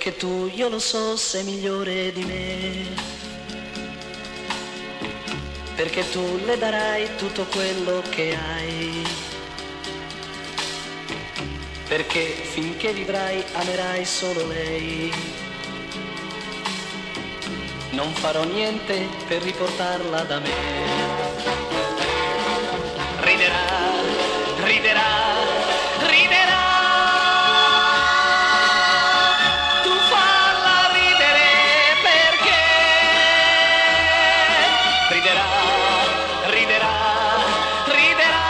perché tu, io lo so, sei migliore di me, perché tu le darai tutto quello che hai, perché finché vivrai amerai solo lei. Non farò niente per riportarla da me. Riderà, riderà, riderà. Tu falla ridere perché riderà, riderà, riderà.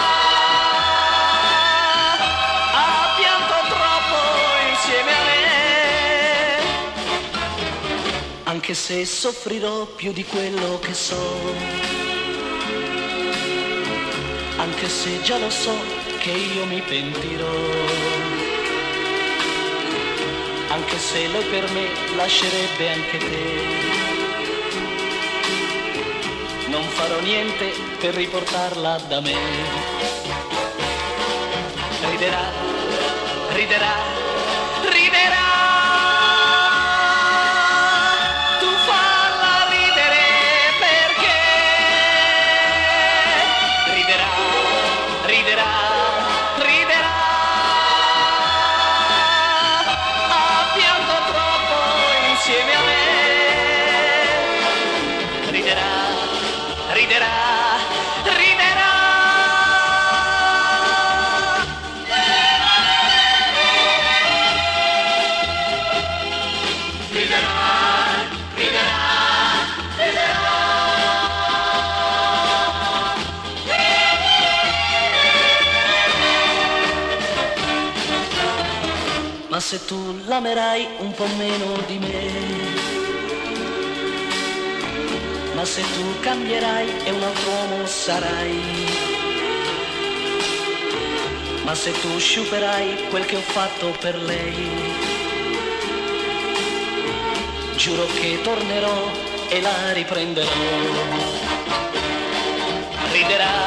Ha pianto troppo insieme a me, anche se soffrirò più di quello che so, anche se già lo so che io mi pentirò, anche se lei per me lascerebbe anche te, non farò niente per riportarla da me. Riderà, riderà, riderà. Tu falla ridere perché riderà, riderà, riderà. Ha pianto troppo insieme a me. Riderà, riderà, riderà. Ma se tu l'amerai un po' meno di me, ma se tu cambierai e un altro uomo sarai, ma se tu sciuperai quel che ho fatto per lei, giuro che tornerò e la riprenderò. Riderà,